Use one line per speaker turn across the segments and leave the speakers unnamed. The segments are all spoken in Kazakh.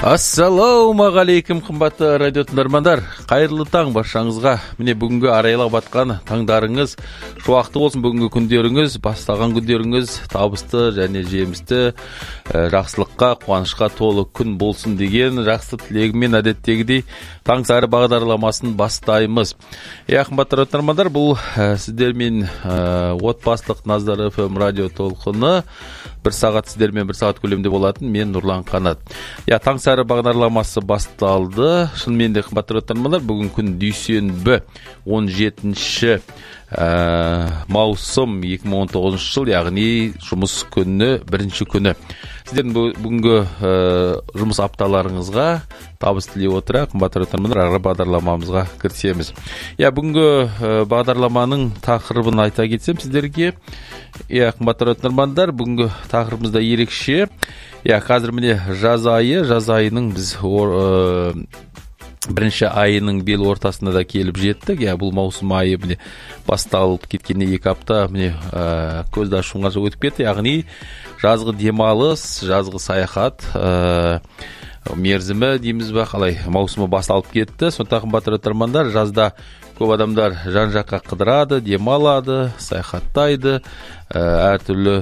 Ассалаумағалейкум, қымбатты радио тыңдармандар. Қайырлы таң баршаңызға. Міне бүгінгі арайлап батқан таңдарыңыз шуақты болсын. Бүгінгі күндеріңіз, бастаған күндеріңіз табысты және жемісті, жақсылыққа, қуанышқа толы күн болсын деген жақсы тілегімен әдеттегідей таң сары бағдарламасын бастаймыз. Қымбатты радио тыңдармандар, бұл сіздермен отбасылық Наздар FM радио толқыны бір сағат сіздермен бір сағат көлемде болатын. Мен Нұрлан Қанат. Таң сары бағдарламасы басталды. Шынымен де қымбатты тыңдармандар, бүгін күн дүйсенбі 17 маусым 2019 жыл, яғни жұмыс күні бірінші күні. Сіздердің бүгінгі жұмыс апталарыңызға табыс тілей отыра, қымбатты тыңдармандар, ары бағдарламамызға кірісеміз. Бүгінгі бағдарламаның тақырыбын айта кетсем сіздерге, қымбатты тыңдармандар, бүгінгі тақырыбымызда ерекше. Қазір міне жаз айының біз бірінші айының бел ортасында да келіп жеттік. Бұл маусым айы міне басталып кеткеніне 2 апта міне көзді ашуға өтіп кетті. Яғни жазғы демалыс, жазғы саяхат мерзімі дейміз бе, қалай маусымы басталып кетті. Сондықтан қымбатты тыңдармандар, жазда көп адамдар жан-жаққа қыдырады, демалады, саяхаттайды, әртүрлі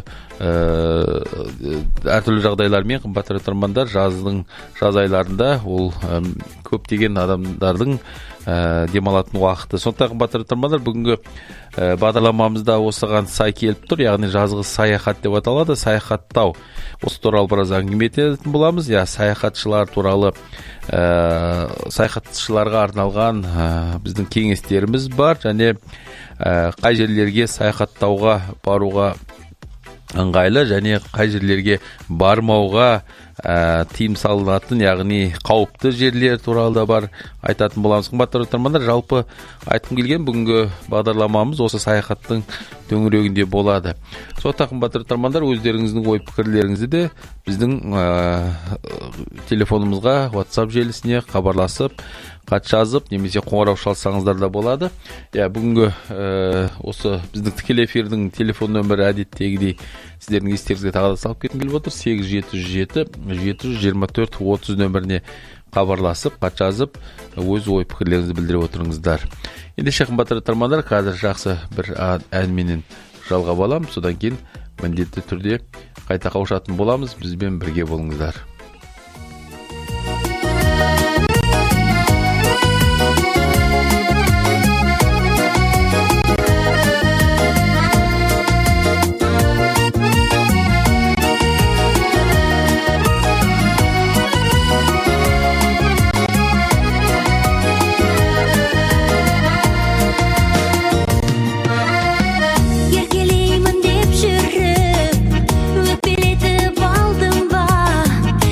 жағдайлармен қымбатты тыңдармандар жаз айларында ол көптеген адамдардың демалатын уақыты. Сондықтан қымбатты тыңдармандар, бүгінгі бағдарламамызда осыған сай келіп тұр, яғни жазғы саяхат деп аталады, саяхаттау. Осы туралы біраз әңгіме ететін боламыз. Саяхатшылар туралы, саяхатшыларға арналған біздің кеңестеріміз бар, және қай жерлерге саяхаттауға баруға ыңғайлы және қай жерлерге бармауға тыйым салынатын, яғни қауіпті жерлер туралы да бар айтатын боламыз. Қымбатты тыңдармандар, жалпы айтқым келген бүгінгі бағдарламамыз осы саяхаттың төңірегінде болады. Сондықтан қымбатты тыңдармандар, өздеріңіздің ой пікірлеріңізді де біздің телефонымызға, WhatsApp желісіне хабарласып, хат жазып, немесе қоңырау шалсаңыздар да болады. Бүгінгі осы біздің тікелей эфирдің телефон нөмірі әдеттегідей сіздердің естеріңізге тағы да салып кеткім келіп отыр. 877-724-30 нөміріне хабарласып, хат жазып, өз ой пікірлеріңізді білдіріп отырыңыздар. Ендеше қымбатты тыңдармандар, қазір жақсы бір әнменен жалғап аламыз. Содан кейін міндетті түрде қайта қауышатын боламыз. Бізбен бірге болыңыздар.
Еркелеймін деп жүріп, өкпелетіп алдым ба?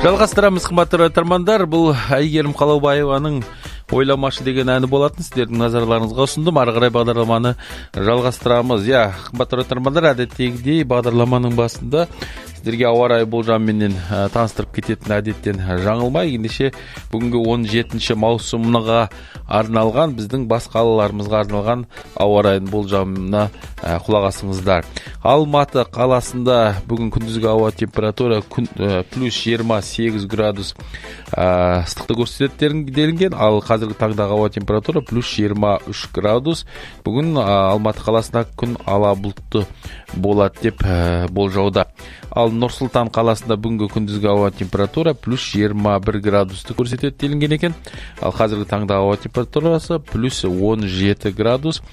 Жалғастырамыз, қымбатты тыңдармандар. Бұл Әйгерім Қалаубаеваның ойламашы деген әні болатын. Сіздердің назарларыңызға ұсындым. Ары қарай бағдарламаны жалғастырамыз. Қымбатты тыңдармандар, әдеттегідей бағдарламаның басында сіздерге ауа райы болжамымен таныстырып кететін әдеттен жаңылмай, ендеше бүгінгі 17 маусымға арналған, біздің бас қалаларымызға арналған ауа райының болжамына құлақ асыңыздар. Алматы қаласында бүгін күндізгі ауа температура плюс 28 градус ыстықты көрсетеді делінген, ал қазіргі таңдағы ауа температура плюс 23 градус. Бүгін Алматы қаласында күн ала бұлтты болады деп болжауда. Ал Нұр-Сұлтан қаласында бүгінгі күндізгі ауа температура плюс 21 градусты көрсетеді делінген екен. Ал қазіргі таңдағы ауа температурасы плюс 17 градус.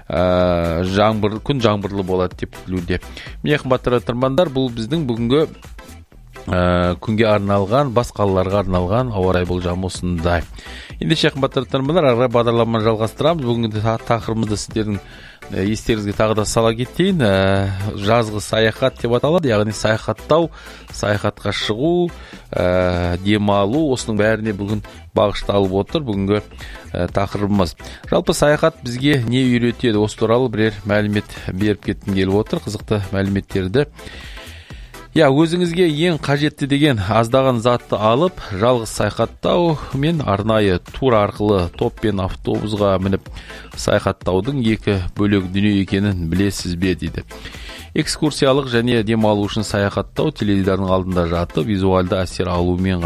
Күн жаңбырлы болады деп күтілуде. Міне, қымбатты тыңдармандар, бұл біздің бүгінгі күнге арналған, бас қалаларға арналған ауа райы болжамы осындай. Ендеше, қымбатты тыңдармандар, ары қарай бағдарламаны жалғастырамыз. Бүгінгі тақырыбымызды сіздердің естеріңізге тағы да сала кетейін. Жазғы саяхат деп аталады, яғни саяхаттау, саяхатқа шығу, демалу, осының бәріне бүгін бағышталып отыр бүгінгі тақырыбымыз. Жалпы саяхат бізге не үйретеді? Осы туралы бірер мәлімет беріп кеткім келіп отыр, қызықты мәліметтерді. Өзіңізге ең қажетті деген аздаған затты алып, жалғыз саяхаттау мен арнайы тур арқылы топпен автобусға мініп саяхаттаудың екі бөлек дүние екенін білесіз бе дейді. Экскурсиялық және демалу үшін саяхаттау теледидардың алдында жатып, визуалды әсер алумен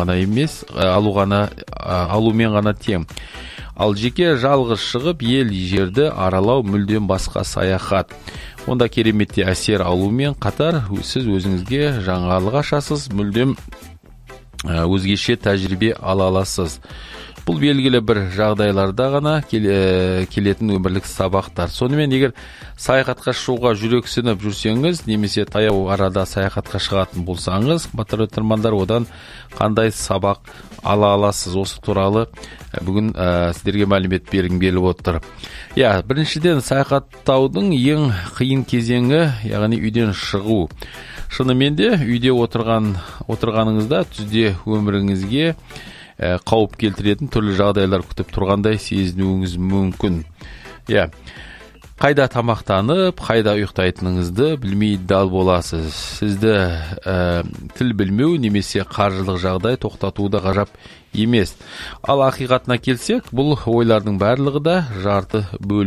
ғана тең. Ал жеке жалғыз шығып, ел жерді аралау мүлдем басқа саяхат. Онда кереметте әсер алумен қатар сіз өзіңізге жаңалық ашасыз, мүлдем өзгеше тәжірибе ала аласыз. Бұл белгілі бір жағдайларда ғана келетін өмірлік сабақтар. Сонымен, егер саяхатқа шығуға жүрексініп жүрсеңіз, немесе таяу арада саяхатқа шығатын болсаңыз, қымбатты тыңдармандар, одан қандай сабақ ала аласыз? Осы туралы бүгін сіздерге мәлімет бергім келіп отыр. Біріншіден, саяхаттаудың ең қиын кезеңі, яғни үйден шығу. Шынымен де үйде отырғаныңызда түзде өміріңізге қауіп келтіретін түрлі жағдайлар күтіп тұрғандай сезінуіңіз мүмкін. Қайда тамақтанып, қайда ұйықтайтыныңызды білмей дал боласыз. Сізді тіл білмеу немесе қаржылық жағдай тоқтатуы да ғажап емес. Ал ақиқатына келсек, бұл ойлардың барлығы да жарты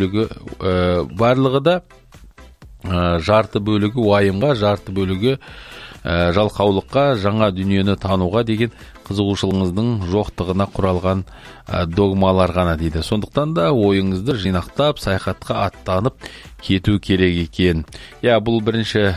бөлігі уайымға, жарты бөлігі жалқаулыққа, жаңа дүниені тануға деген қызығушылығыңыздың жоқтығына құралған догмалар ғана дейді. Сондықтан да ойыңызды жинақтап, саяхатқа аттанып кету керек екен. Бұл бірінші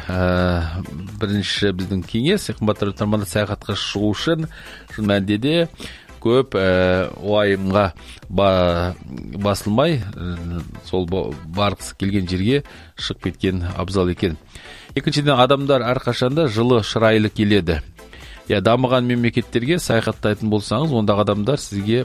біздің кеңес. Қымбатты тыңдармандар, саяхатқа шығу үшін шын мәнінде көп уайымға басылмай, сол барғысы келген жерге шығып кеткен абзал екен. Екіншіден, адамдар әрқашанда жылы шырайлы келеді. Дамыған мемлекеттерге саяхаттайтын болсаңыз, ондағы адамдар сізге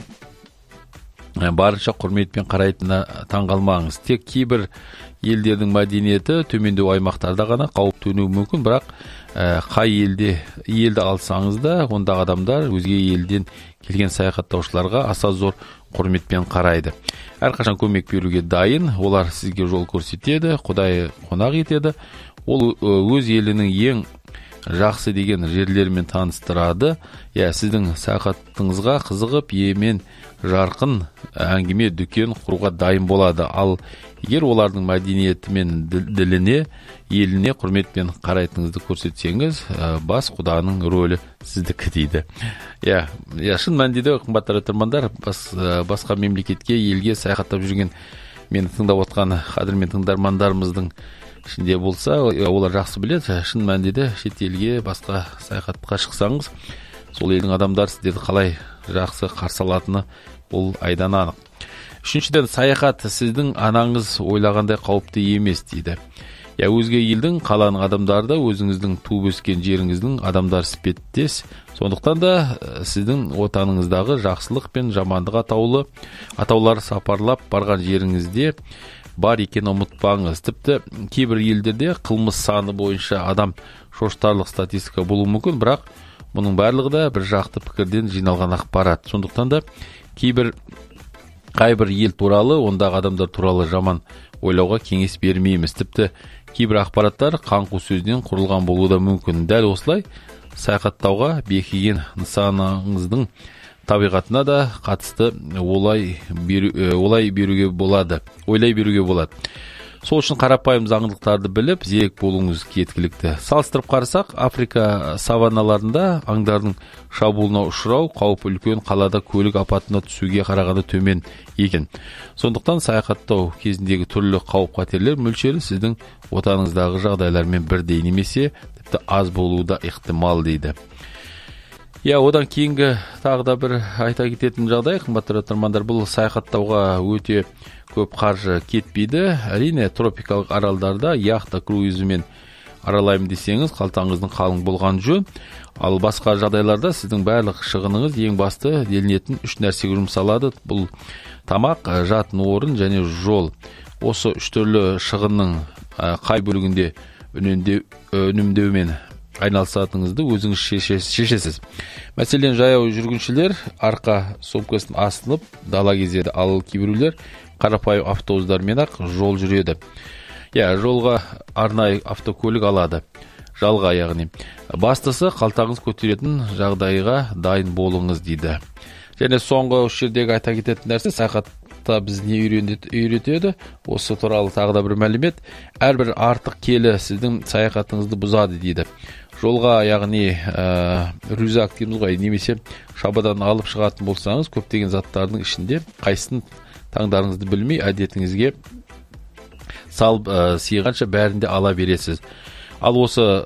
барынша құрметпен қарайтынына таңғалмаңыз. Тек кейбір елдердің мәдениеті төмендеу аймақтарда ғана қауіп төнуі мүмкін, бірақ қай елді алсаңыз да, ондағы адамдар өзге елден келген саяхаттаушыларға аса зор құрметпен қарайды. Әрқашан көмек беруге дайын, олар сізге жол көрсетеді, Құдай қонақ етеді. Ол өз елінің ең жақсы деген жерлермен таныстырады. Сіздің саяхатыңызға қызығып, емен жарқын әңгіме дүкен құруға дайын болады. Ал егер олардың мәдениеті мен діліне, еліне құрметпен қарайтыныңызды көрсетсеңіз, бас құданың рөлі сіздікі дейді. Шын мәнінде, қымбатты тыңдармандар, басқа мемлекетке, елге саяхаттап жүрген мені тыңдап отқан қадірмен тыңдармандарымыздың ішінде болса, олар жақсы біледі. Шын мәнінде шет елге, басқа саяхатқа шықсаңыз, сол елдің адамдар сіздерді қалай жақсы қарсы алатыны ол айдан анық. Үшіншіден, саяхат сіздің анаңыз ойлағандай қауіпті емес дейді. Өзге елдің, қаланың адамдары да өзіңіздің туып өскен жеріңіздің адамдар іспеттес. Сондықтан да сіздің отаныңыздағы жақсылық пен жамандық атаулар сапарлап барған жеріңізде бар екен ұмытпаңыз. Тіпті кейбір елдерде қылмыс саны бойынша адам шоштарлық статистика болуы мүмкін, бірақ Мұның барлығы да бір жақты пікірден жиналған ақпарат. Сондықтан да қайбір ел туралы, ондағы адамдар туралы жаман ойлауға кеңес бермейміз. Тіпті кейбір ақпараттар қаңқу сөзден құрылған болуы да мүмкін. Дәл осылай саяхаттауға бекіген нысаныңыздың табиғатына да қатысты ойлай беруге болады. Сол үшін қарапайым заңдылықтарды біліп, зерек болуыңыз жеткілікті. Салыстырып қарасақ, Африка саванналарында аңдардың шабуылына ұшырау қаупі үлкен, қалада көлік апатына түсуге қарағанда төмен екен. Сондықтан саяхаттау кезіндегі түрлі қауіп-қатерлер мөлшері сіздің отаныңыздағы жағдайлармен бірдей немесе тіпті аз болуы да ықтимал дейді. Одан кейінгі тағы да бір айта кететін жағдай, қымбатты тыңдармандар, бұл саяхаттауға өте көп қаржы кетпейді. Әрине, тропикалық аралдарда яхта круизімен аралаймын десеңіз, қалтаңыздың қалың болған жөн. Ал басқа жағдайларда сіздің барлық шығыныңыз ең басты делінетін үш нәрсеге жұмсалады. Бұл тамақ, жатын орын және жол. Осы үш түрлі шығынның қай бөлігінде үнемдеумен айналысатыңызды өзіңіз шешесіз. Мәселен, жаяу жүргіншілер арқа сумкасын асынып дала кезеді, ал кейбіреулер қарапайым автобустармен-ақ жол жүреді. Жолға арнайы автокөлік алады, жалға яғни. Бастысы қалтаңыз көтеретін жағдайға дайын болыңыз дейді. Және соңғы жердегі айта кететін нәрсе, саяхатта біз не үйретеді? Осы туралы тағы да бір мәлімет. Әрбір артық келі сіздің саяхатыңызды бұзады дейді. Жолға, яғни рюкзак дейміз ғой, немесе шабадан алып шығатын болсаңыз, көптеген заттардың ішінде қайсысын таңдарыңызды білмей, әдетіңізге салып сыйғанша бәрінде ала бересіз. Ал осы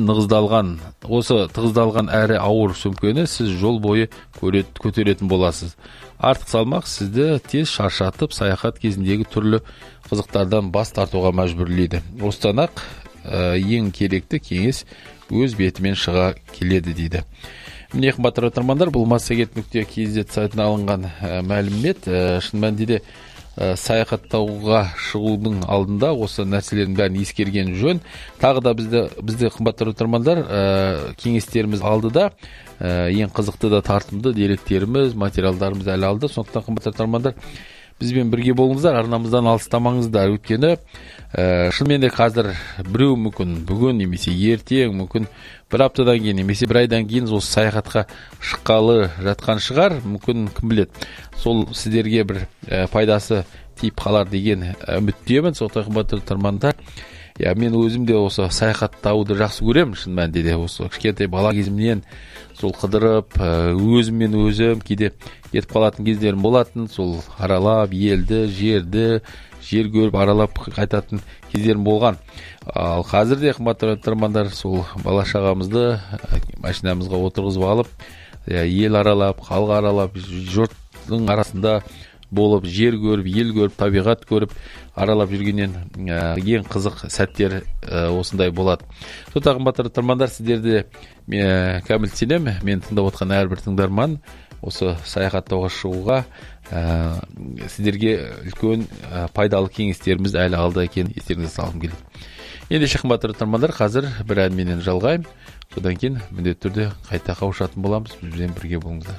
тығыздалған әрі ауыр сөмкені сіз жол бойы көтеретін боласыз. Артық салмақ сізді тез шаршатып, саяхат кезіндегі түрлі қызықтардан бас тартуға мәжбүрлейді. Осыдан ақ ең керекті кеңес өз бетімен шыға келеді дейді. Міне, қымбатты тыңдармандар, бұл massagет.kz сайтынан алынған мәлімет. Шын мәнінде саяхаттауға шығудың алдында осы нәрселердің бәрін ескерген жөн. Тағы да бізде қымбатты тыңдармандар, кеңестеріміз алды да, ең қызықты да тартымды деректеріміз, материалдарымыз әлі алды. Сондықтан қымбатты тыңдармандар, бізбен бірге болыңыздар, арнамыздан алыстамаңыздар. Өйткені шынымен де қазір біреу мүмкін бүгін немесе ертең, мүмкін бір аптадан кейін немесе бір айдан кейін осы саяхатқа шыққалы жатқан шығар. Мүмкін кім біледі, сол сіздерге бір пайдасы тиіп қалар деген үміттемін. Сондықтан қымбатты тыңдармандар, мен өзім де осы саяхаттауды жақсы көремін. Шын мәнінде де осы кішкентай бала кезімнен сол қыдырып, өзіммен өзім кейде кетіп қалатын кездерім болатын. Сол аралап, елді, жер көріп аралап қайтатын кездерім болған. Ал қазір де қымбатты тыңдармандар, сол бала шағамызды машинамызға отырғызып алып, ел аралап, халық аралап, жұрттың арасында болып, жер көріп, ел көріп, табиғат көріп, аралап жүргеннен ең қызық сәттер осындай болады. Сондықтан қымбатты тыңдармандар, сіздерде кәміл сенем, мен тыңдап отқан әрбір тыңдарман осы саяхаттауға шығуға сіздерге үлкен пайдалы кеңестеріміз әлі алда екенін естеріңізге салғым келеді. Ендеше қымбатты тыңдармандар, қазір бір әнменен жалғаймын. Содан кейін міндетті түрде қайта қауышатын боламыз. Бізбен бірге болыңыздар.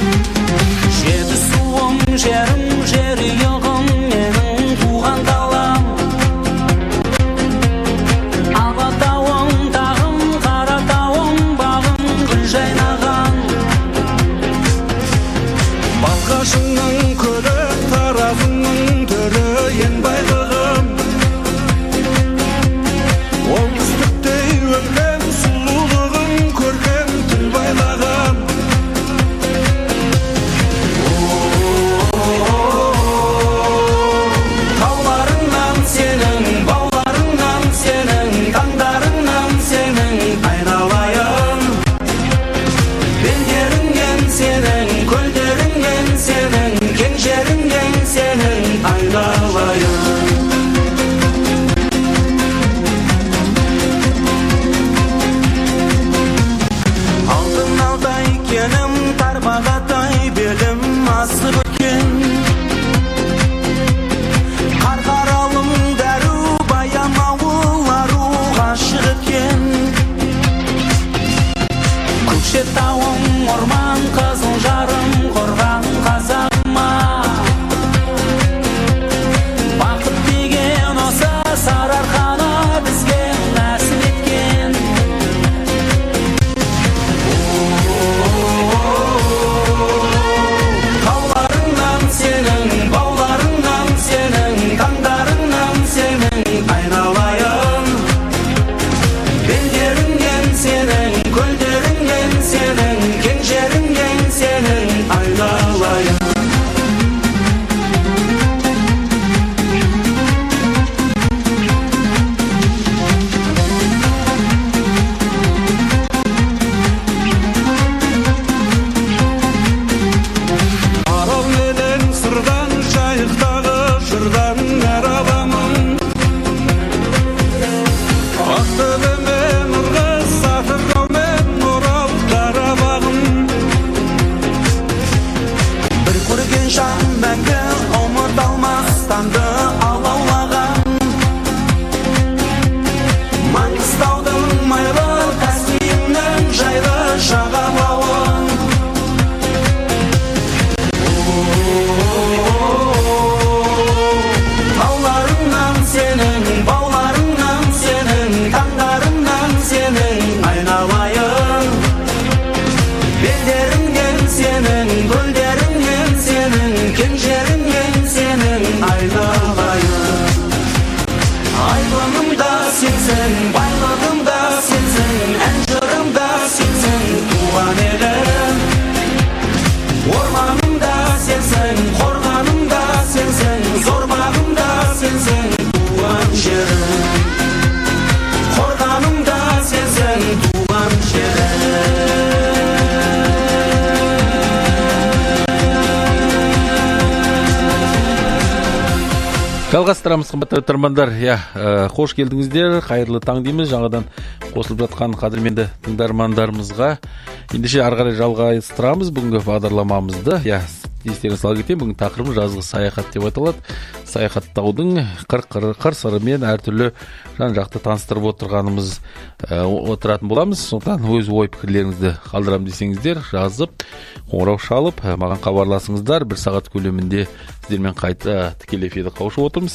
Жерім жері yoğum, менің туған далам. биікте тауым орман қызыл жарым қорған қазағыма бақыт деген осы сарыарқаны бізге нәсіп еткен тауларыңнан сенің бауларыңнан сенің таңдарыңнан сенің айналайын белдеріңнен сенің көлдеріңнен сенің кең жеріңнен сенің айналайын арал менен сырдан жайықтағы жырдан нәр аламын ақтөбемен ырғыз атыраумен орал қарабағым бір көрген жан мәңгі ұмытылмас таңды алаулаған маңғыстаудың майлы каспийінің жайлы жағалауын тауларыңнан сенің бауларыңнан сенің таңдарыңнан сенің айналайын белдеріңнен сенің көлдеріңнен сенің кең жеріңнен сенің айналайын айбыным да сенсің байлығым да сенсің ән жырым да сенсің туған елім орманым да сенсің қорғаным да сенсің зор бағым да сенсің туған жерім қорғаным да сенсің туған жерім
жалғастырамыз қымбатты тыңдармандар. Қош келдіңіздер, қайырлы таң дейміз жаңадан қосылып жатқан қадірменді тыңдармандарымызға. Ендеше ары қарай жалғастырамыз бүгінгі бағдарламамызды. Естеріңізге сала кетейін, бүгін тақырыбы жазғы саяхат деп аталады. Саяхаттаудың қыр-сырымен әртүрлі жан-жақты таныстырып отыратын боламыз. Сондықтан өз ой пікірлеріңізді қалдырам десеңіздер, жазып, қоңырау шалып, маған хабарласыңыздар. 1 сағат көлемінде сіздермен қайта тікелей эфирде қауышып отырмыз.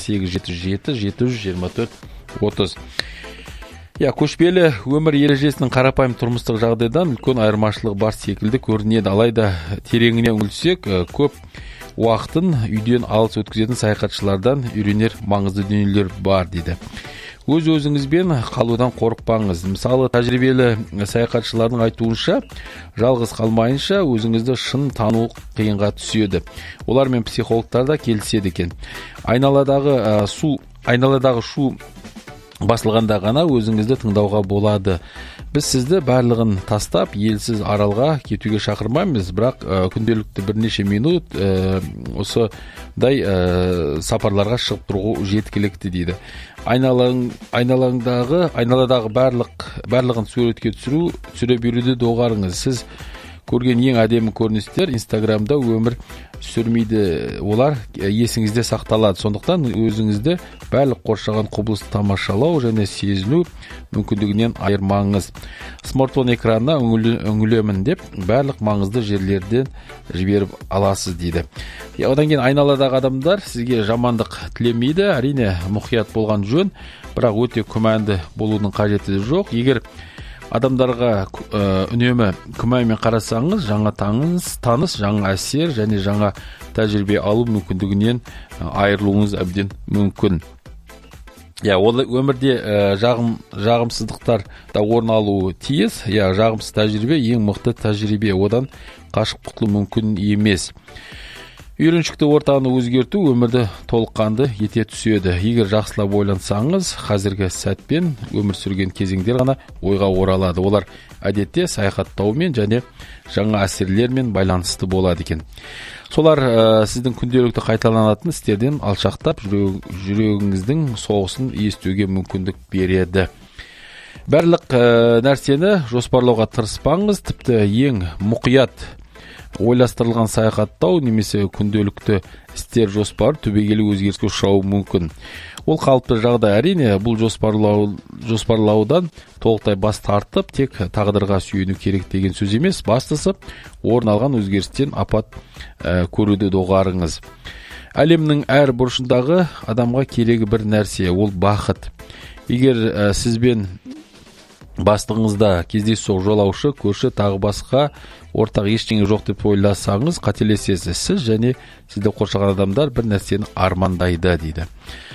877-724-30. Көшпелі өмір ережесінің қарапайым тұрмыстық жағдайдан үлкен айырмашылығы бар секілді көрінеді. Алайда тереңіне үңілсек, көп уақытын үйден алыс өткізетін саяхатшылардан үйренер маңызды дүниелер бар дейді. Өз-өзіңізбен қалудан қорықпаңыз. Мысалы, тәжірибелі саяхатшылардың айтуынша, жалғыз қалмайынша өзіңізді шын тану қиынға түседі. Олармен психологтар да келіседі екен. Айналадағы шу басылғанда ғана өзіңізді тыңдауға болады. Біз сізді барлығын тастап, елсіз аралға кетуге шақырмаймыз, бірақ күнделікті бірнеше минут осыдай сапарларға шығып тұруға жеткілікті дейді. Айналадағы барлығын суретке түсіре беруді доғарыңыз. Сіз көрген ең әдемі көріністер Инстаграмда өмір сүрмейді, олар есіңізде сақталады. Сондықтан өзіңізді барлық қоршаған құбылысты тамашалау және сезіну мүмкіндігінен айырмаңыз. Смартфон экранына үңілемін деп барлық маңызды жерлерден жіберіп аласыз дейді. Одан кейін айналадағы адамдар сізге жамандық тілемейді, әрине мұқият болған жөн, бірақ өте күмәнді болудың қажеті жоқ. Егер адамдарға үнемі күмәнмен қарасаңыз, жаңа таныс, жаңа әсер және жаңа тәжірибе алу мүмкіндігінен айырылуыңыз әбден мүмкін. Ол өмірде жағымсыздықтар да орын алуы тиіс. Жағымсыз тәжірибе ең мықты тәжірибе, одан қашып құтылу мүмкін емес. Үйреншікті ортаны өзгерту өмірді толыққанды ете түседі. Егер жақсылап ойлансаңыз, қазіргі сәтпен өмір сүрген кезеңдер ғана ойға оралады. Олар әдетте саяхаттаумен және жаңа әсерлермен байланысты болады екен. Солар сіздің күнделікті қайталанатын істерден алшақтап, жүрегіңіздің соғысын естуге мүмкіндік береді. Барлық нәрсені жоспарлауға тырыспаңыз, тіпті ең мұқият ойластырылған саяхаттау немесе күнделікті істер жоспары түбегейлі өзгеріске ұшырауы мүмкін. Ол қалыпты жағдай. Әрине, бұл жоспарлаудан толықтай бас тартып, тек тағдырға сүйену керек деген сөз емес. Бастысы, орын алған өзгерістен апат көруді доғарыңыз. Әлемнің әр бұрышындағы адамға керегі бір нәрсе, ол бақыт. Егер сізбен бастығыңызда кездейсоқ жолаушы, көрші, тағы басқа ортақ ештеңе жоқ деп ойласаңыз, қателесесіз. Сіз және сізді қоршаған адамдар бір нәрсені армандайды дейді.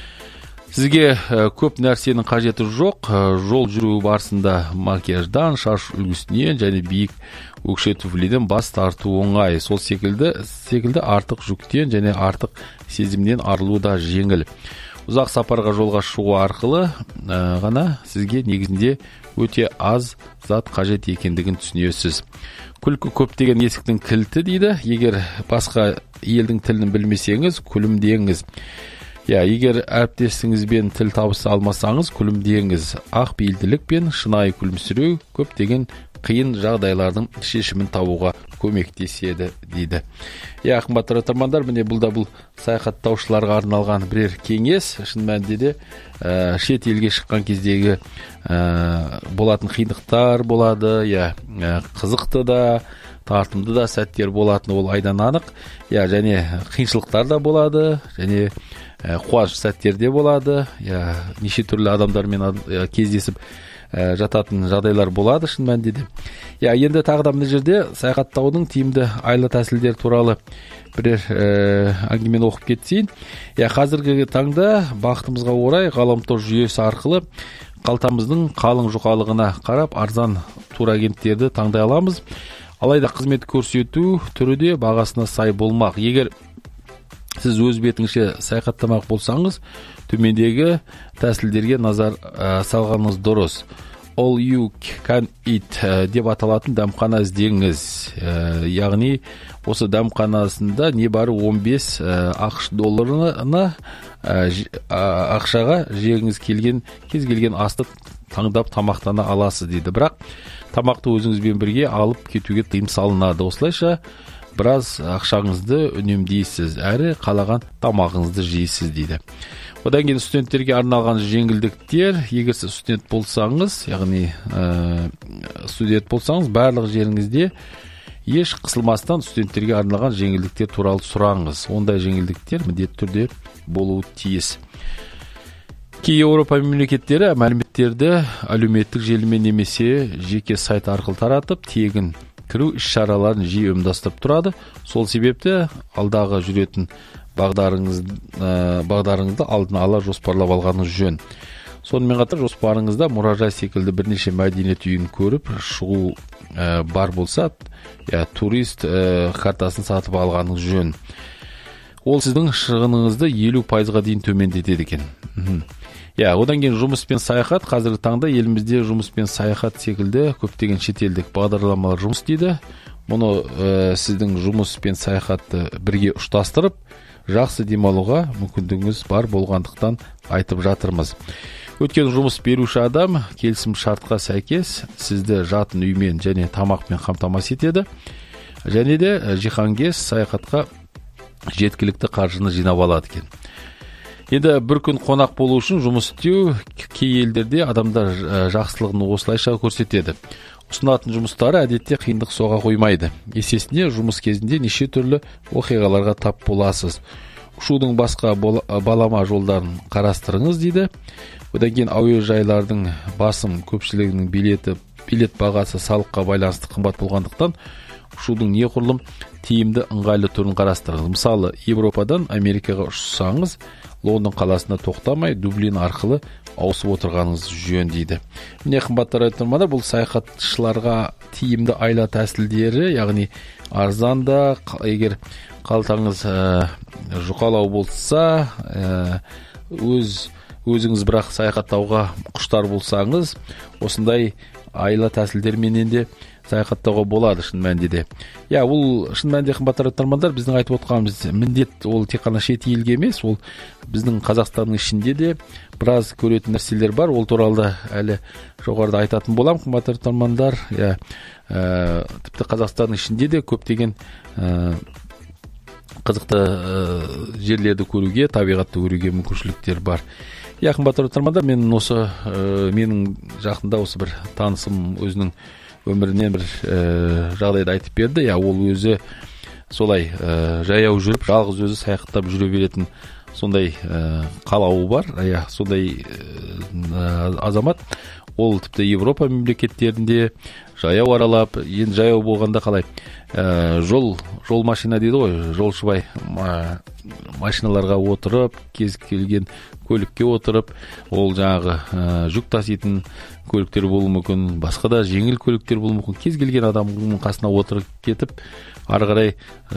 Сізге көп нәрсенің қажеті жоқ. Жол жүру барысында макияждан, шаш үлгісінен және биік өкше туфлиден бас тарту оңай. Сол секілді артық жүктен және артық сезімнен арылу да жеңіл. Ұзақ сапарға жолға шығу арқылы ғана сізге негізінде өте аз зат қажет екендігін түсінесіз. Күлкі көптеген есіктің кілті дейді. Егер басқа елдің тілін білмесеңіз, күлімдеңіз. Егер әріптесіңізбен тіл табыса алмасаңыз, күлімдеңіз. Ақ бейілділік пен шынайы күлімсіреу көптеген қиын жағдайлардың шешімін табуға көмектеседі дейді. Қымбатты тыңдармандар, міне бұл саяхаттаушыларға арналған бірер кеңес. Шын мәнінде де шет елге шыққан кездегі болатын қиындықтар болады, қызықты да, тартымды да сәттер болатын, ол айдан анық. Және қиыншылықтар да болады, және қуаныш сәттер де болады. Неше түрлі адамдармен кездесіп жататын жағдайлар болады шын мәнінде де. Енді тағы да мына жерде саяхаттаудың тиімді айла тәсілдері туралы бірер әңгімені оқып кетсейін. Қазіргі таңда бақытымызға орай ғаламтор жүйесі арқылы қалтамыздың қалың жұқалығына қарап арзан турагенттерді таңдай аламыз. Алайда қызмет көрсету түрі де бағасына сай болмақ. Егер сіз өз бетіңізше саяхаттамақ болсаңыз, төмендегі тәсілдерге назар салғаныңыз дұрыс. All you can eat деп аталатын дәмхана іздеңіз. Яғни осы дәмханасында небары 15 ақш долларына ақшаға жегіңіз келген кез келген асты таңдап тамақтана аласыз дейді. Бірақ тамақты өзіңізбен бірге алып кетуге тыйым салынады. Осылайша біраз ақшаңызды үнемдейсіз, әрі қалаған тамағыңызды жейсіз дейді. Одан кейін студенттерге арналған жеңілдіктер. Егер сіз студент болсаңыз, яғни студент болсаңыз, барлық жеріңізде еш қысылмастан студенттерге арналған жеңілдіктер туралы сұраңыз. Ондай жеңілдіктер міндетті түрде болуы тиіс. Кей Еуропа мемлекеттері мәліметтерді әлеуметтік желімен немесе жеке сайт арқылы таратып, тегін кіру іс-шараларын жиі ұйымдастырып тұрады. Сол себепті алдағы жүретін бағдарыңызды алдын ала жоспарлап алғаныңыз жөн. Сонымен қатар жоспарыңызда мұражай секілді бірнеше мәдениет үйін көріп шығу бар болса, турист картасын сатып алғаныңыз жөн. Ол сіздің шығыныңызды 50%-ға дейін төмендетеді екен. Одан кейін жұмыс пен саяхат. Қазіргі таңда елімізде жұмыс пен саяхат секілді көптеген шетелдік бағдарламалар жұмыс істейді. Мұны сіздің жұмыс пен саяхатты бірге ұштастырып, жақсы демалуға мүмкіндігіңіз бар болғандықтан айтып жатырмыз. Өткен жұмыс беруші адам келісім шартқа сәйкес сізді жатын үймен және тамақпен қамтамасыз етеді. Және де жиһанкез саяхатқа жеткілікті қаржыны жинап алады екен. Енді бір күн қонақ болу үшін жұмыс істеу кей елдерде адамдар жақсылығын осылайша көрсетеді. Ұсынатын жұмыстары әдетте қиындық соға қоймайды. Есесіне жұмыс кезінде неше түрлі оқиғаларға тап боласыз. Ұшудың басқа балама жолдарын қарастырыңыз дейді. Одан кейін әуежайлардың басым көпшілігінің билет бағасы салыққа байланысты қымбат болғандықтан ұшудың неғұрлым тиімді ыңғайлы түрін қарастырыңыз. Мысалы, Европадан Америкаға ұшсаңыз, Лондон қаласына тоқтамай, Дублин арқылы ауысып отырғаныңыз жөн дейді. Міне қымбатты тыңдармандар, бұл саяхатшыларға тиімді айла тәсілдері, яғни арзанда, егер қалтаңыз жұқалау болса, өзіңіз бірақ саяхаттауға құштар болсаңыз, осындай айла тәсілдерменен де саякаттоого болот шын мээндеде. Бул шын мээндеги кымбаттуу тыңдармандар, биздин айтып атканыбыз міндет ол тек кана чет элге эмес, ол биздин Казакстандын ичинде де бир аз көрөтүн нерселер бар. Ол тууралуу да эле жогоруда айтатын болам, кымбаттуу тыңдармандар. Типти Казакстандын ичинде де көптөгөн кызыктуу жерлерди көрүүгө, табигатты көрүүгө мүмкүнчүлүктөр бар. Кымбаттуу тыңдармандар, мен осы менин жакында осы бир таанысым өзүнүн өмүрүнөн бир жагдайды айтып берди. Ол өзү солай жаяу жүрүп, жалгыз өзү саякаттап жүрө беретін сондай каалабы бар. Сондай азамат. Ол типти Европа мемлекеттеринде жаяу аралап, енді жаяу болгондо калай жол машина дейді ғой, жолшубай машиналарга отуруп, кез келген көлүккө отуруп, ол жанагы жүк тасыйтын көлүктөр болуу мүмкүн, башка да жеңил көлүктөр болуу мүмкүн. Кез келген адамдын касына отуруп кетип, ары карай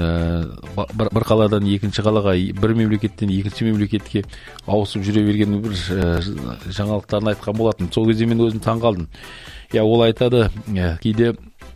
бир калаадан экинчи калаага, бир мемлекеттен экинчи мемлекетке ауысып жүрө берген бир жаңалыктарын айткан болатын. Сол кезде мен өзүм таң калдым. Ол айтады, кейде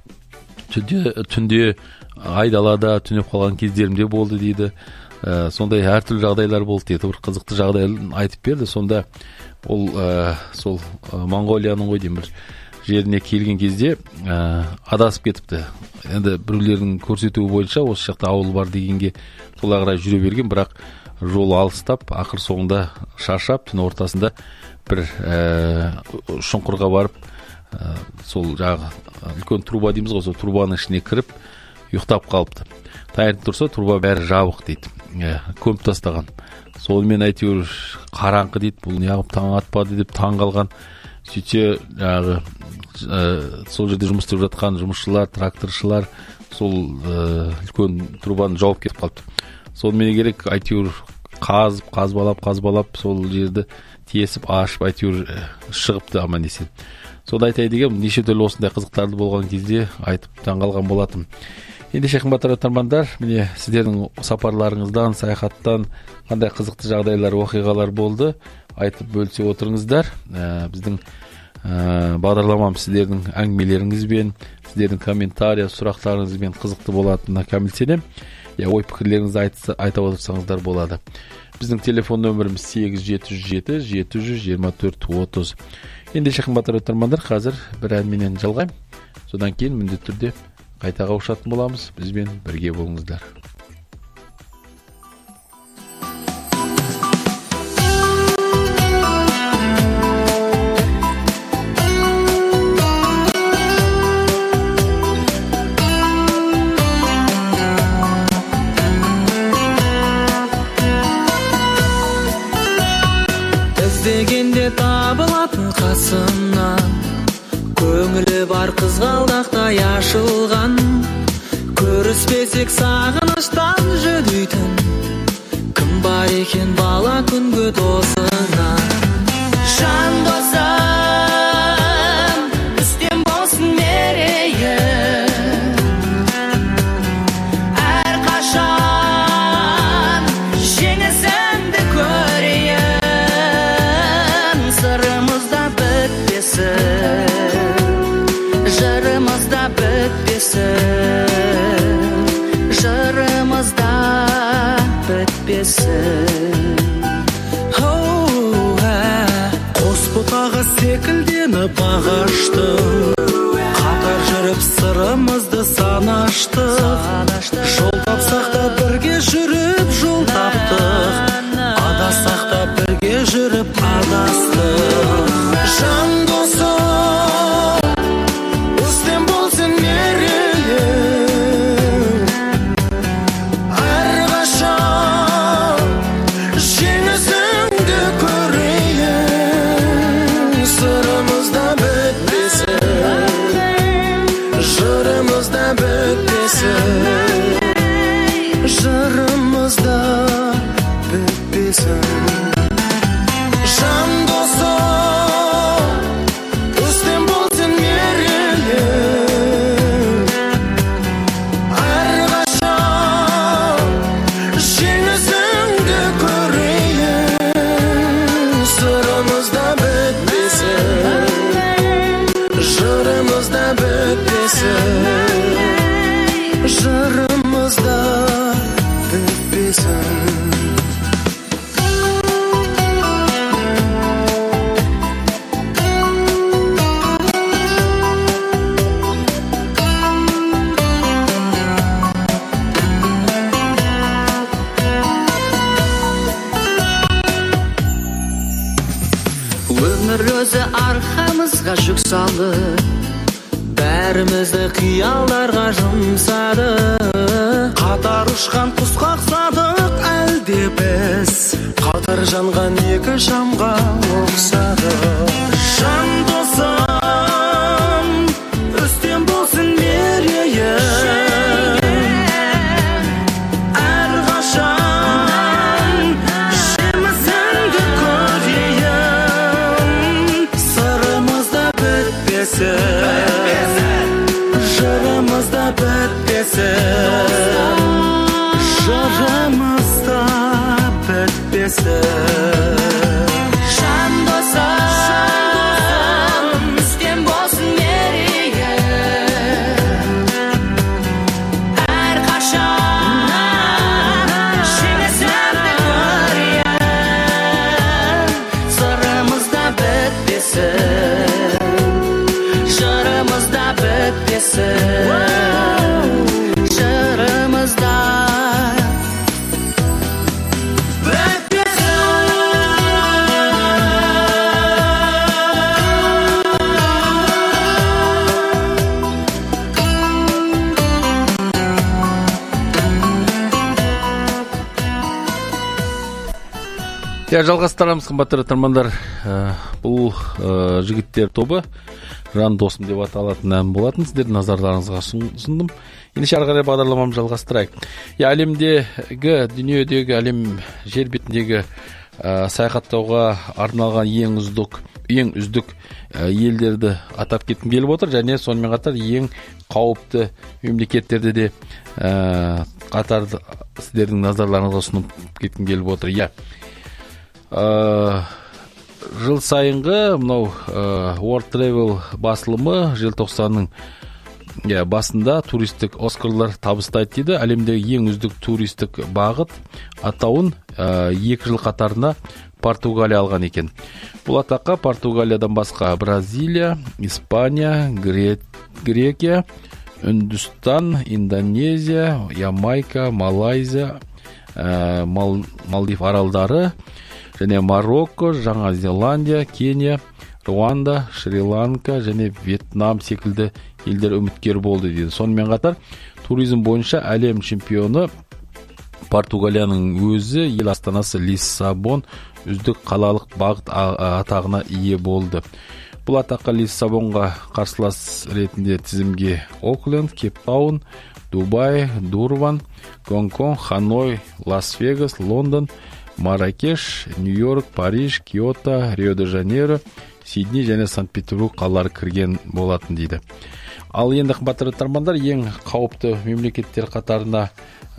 түндө айдалада түнөп калган кездеримде болду дейді. Сондай ар түрдүү жагдайлар болду дейді. Бир кызыктуу жагдайларын айтып берди. Сонда ол сол Монголиянын ғой дейм бир жерине келген кезде адасып кетипти. Енді біреулердің көрсетуі бойынша осы жақта ауыл бар дегенге сола қарай жүре берген, бірақ жол алыстап, ақыр соңында шаршап, түн ортасында бір шұңқырға барып, сол жағы үлкен труба дейміз ғой, сол трубаның ішіне кіріп ұйықтап қалыпты. Таңертең тұрса, труба бәрі жабық дейді, көміп тастаған. Сонымен әйтеуір қараңғы дейді, бұл неғып таң атпады деп таң қалған. Сөйтсе жағы сол жерде жұмыс істеп жатқан жұмысшылар, тракторшылар сол үлкен трубаны жауып кетіп қалыпты. Сонымен керек әйтеуір қазбалап сол жерді тесіп ашып әйтеуір шығыпты аман есен. Соны айтайын деген, неше түрлі осындай қызықтарды болған кезде айтып таңғалған болатым. Ендеше қымбатты тыңдармандар, міне сіздердің сапарларыңыздан, саяхаттан қандай қызықты жағдайлар, оқиғалар болды, айтып бөлісе отырыңыздар. Біздің бағдарламам сіздердің әңгімелеріңізбен, сіздердің комментария, сұрақтарыңызбен қызықты болатынына кәміл сенем. Ой пікірлеріңізді айта отырсаңыздар болады. Біздің телефон нөміріміз 877-724-30. Ендеше қымбатты тыңдармандар, қазір бір әнменен жалғайым. Содан кейін міндетті түрде қайта қауышатын боламыз. Бізбен бірге болыңыздар.
Іздегенде табылатын қасымнан, көңілі бар қызғалдақтай ашылған, көріспесек сағыныштан жүдейтін, кім бар екен бала күнгі досыңа. Жан досым, үстем болсын мерейім, әрқашан жеңісіңді көрейін, сырымызда бітпесін, жырымызда бітпесін. Қос бұтаға секілденіп ағаштың, қатар жүріп сырымызды санаштық. Жол тапсақ та бірге жүріп жол таптық, адасақ та бірге жүріп адастық. Жан досым, үстем болсын мерейім, әрқашан жеңісіңді көрейін, сырымызда бітпесін, жырымызда бітпесін, жырымызда бітпесін. Өмір өзі арқамызға жүк салды, бәрімізді қиялдарға жұмсады. Қатар ұшқан құсқа ұқсадық әлде біз, қатар жанған екі шамға ұқсадық. Жан досым, үстем болсын мерейім, әрқашан жемісіңді көрейін. Сырымызда бітпесін, жырымызда бітпесін, жырымызда бітпесін. Жан досым, үстем болсын мерейім, әрқашан жеңісімді көрейін. Сырымызда бітпесін, жырымызда бітпесін, жырымызда
Жалғастырамыз, қымбатты тыңдармандар. Бұл жігіттер тобы Жан досым деп аталатын ән болатын. Сіздердің назарларыңызға ұсындым. Ендеше ары қарай бағдарламамызды жалғастырайық. Әлемдегі, дүниедегі, әлем жер бетіндегі саяхаттауға арналған ең үздік елдерді атап кеткім келіп отыр, және сонымен қатар ең қауіпті мемлекеттерді де қатар сіздердің назарларыңызға ұсынып кеткім келіп отыр. Жыл сайынғы мынау World Travel басылымы желтоқсанның басында туристік оскарлар табыстайды дейді. Әлемдегі ең үздік туристік бағыт атауын 2 жыл қатарына Португалия алған екен. Бұл атаққа Португалиядан басқа Бразилия, Испания, Грекия, Үндістан, Индонезия, Ямайка, Малайзия, Малдив аралдары, және Марокко, Жаңа Зеландия, Кения, Руанда, Шри-Ланка және Вьетнам секілді елдер үміткер болды дейді. Сонымен қатар туризм бойынша әлем чемпионы Португалияның өзі, ел астанасы Лиссабон үздік қалалық бағыт атағына ие болды. Бұл атаққа Лиссабонға қарсылас ретінде тізімге Окленд, Кейптаун, Дубай, Дурбан, Гонконг, Ханой, Лас-Вегас, Лондон, Марракеш, Нью-Йорк, Париж, Киото, Рио-де-Жанейро, Сидней және Санкт-Петербург қалалары кірген болатын дейді. Ал енді қымбатты тыңдармандар, ең қауіпті мемлекеттер қатарына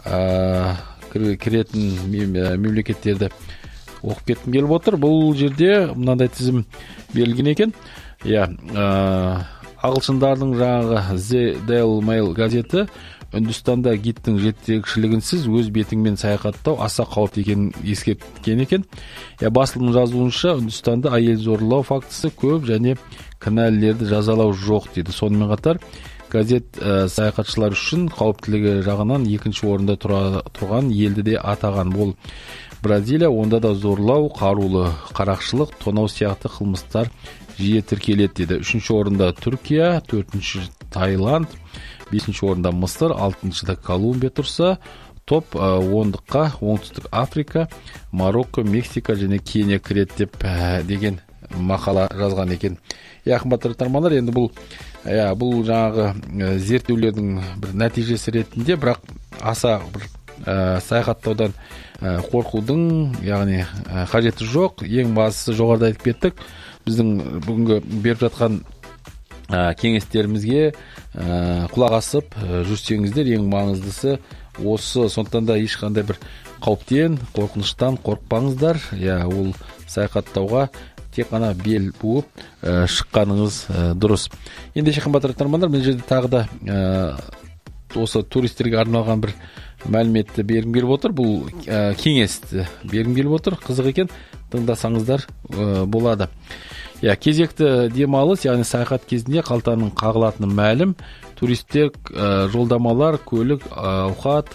кіретін мемлекеттерді оқып кеткім келіп отыр. Бұл жерде мынандай тізім берілген екен. Ағылшындардың жаңағы The Daily Mail газеті Үндістанда гидтің жетекшілігінсіз өз бетіңмен саяхаттау аса қауіпті екенін ескерткен екен. Басылымның жазуынша Үндістанда әйел зорлау фактісі көп және кінәлілерді жазалау жоқ дейді. Сонымен қатар газет саяхатшылар үшін қауіптілігі жағынан екінші орында тұрған елді де атаған. Бұл Бразилия, онда да зорлау, қарулы қарақшылық, тонау сияқты қылмыстар жиі тіркеледі дейді. Үшінші орында Түркия, төртінші Таиланд, 5-ші орында Мысыр, 6-шыда Колумбия тұрса, топ 10-қа Оңтүстік Африка, Марокко, Мексика және Кения кіреді деп деген мақала жазған екен. Қымбатты тыңдармандар, енді бұл жаңағы зерттеулердің бір нәтижесі ретінде, бірақ аса бір саяхаттаудан қорқудың, яғни қажеті жоқ. Ең бастысы жоғарыда айтып кеттік. Біздің бүгінгі беріп жатқан кеңестерімізге құлақ асып жүрсеңіздер, ең маңыздысы осы. Сондықтан да ешқандай бір қауіптен, қорқыныштан қорықпаңыздар. Ол саяхаттауға тек қана бел буып шыққаныңыз дұрыс. Ендеше қымбатты тыңдармандар, мен жерде тағы да осы туристтерге арналған бір мәліметті бергім келіп отыр. Бұл кеңесті бергім келіп отыр. Қызық екен, тыңдасаңыздар болады. Кезекті демалыс, яғни саяхат кезінде қалтаның қағылатыны мәлім. Туристер жолдамалар, көлік, ауқат,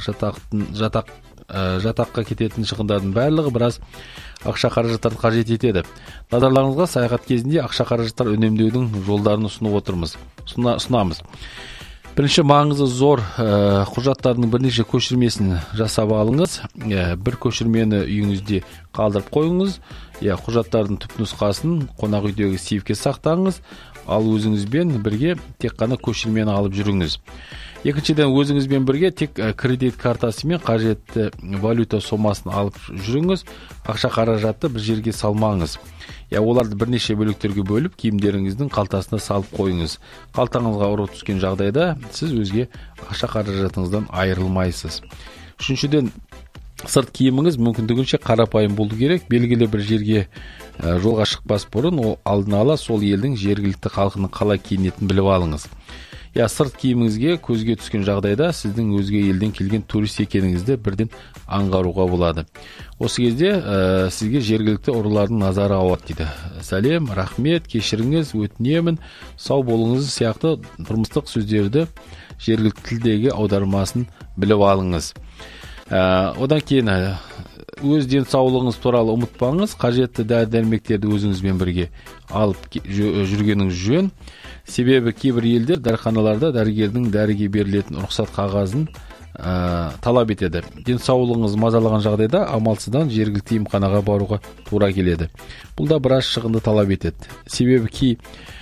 жатаққа кететін шығындардың барлығы біраз ақша қаражаттарды қажет етеді. Назарларыңызға саяхат кезінде ақша қаражаттар үнемдеудің жолдарын ұсынамыз. Бірінші маңызы зор құжаттардың бірнеше көшірмесін жасап алыңыз. Бір көшірмені үйіңізде қалдырып қойыңыз. Құжаттардың түпнұсқасын қонақ үйдегі сейфке сақтаңыз. Ал өзіңізбен бірге тек қана көшірмені алып жүріңіз. Екіншіден, өзіңізбен бірге тек кредит картасы мен қажетті валюта сомасын алып жүріңіз. Ақша қаражатты бір жерге салмаңыз. Оларды бірнеше бөліктерге бөліп, киімдеріңіздің қалтасына салып қойыңыз. Қалтаңызға ұры түскен жағдайда сіз өзге ақша қаражатыңыздан айырылмайсыз. Үшіншіден, сырт киіміңіз мүмкіндігінше қарапайым болу керек. Белгілі бір жерге жолға шықпас бұрын алдын ала сол елдің жергілікті халқының қалай киінетінін біліп алыңыз. Сырт киіміңізге көзге түскен жағдайда сіздің өзге елден келген турист екеніңізді бірден аңғаруға болады. Осы кезде сізге жергілікті ұрылардың назары ауады дейді. Сәлем, рахмет, кешіріңіз, өтінемін, сау болыңыз сияқты тұрмыстық сөздерді жергілікті тілдегі аудармасын біліп алыңыз. Одан кейін өз денсаулығыңыз туралы ұмытпаңыз. Қажетті дәрі-дәрмектерді өзіңізбен бірге алып жүргеніңіз жөн. Себебі кейбір елдер дәріханаларда дәрігердің дәріге берілетін рұқсат қағазын талап етеді. Денсаулығыңыз мазалаған жағдайда амалсыздан жергілікті емханаға баруға тура келеді. Бұл да біраз шығынды талап етеді. Себебі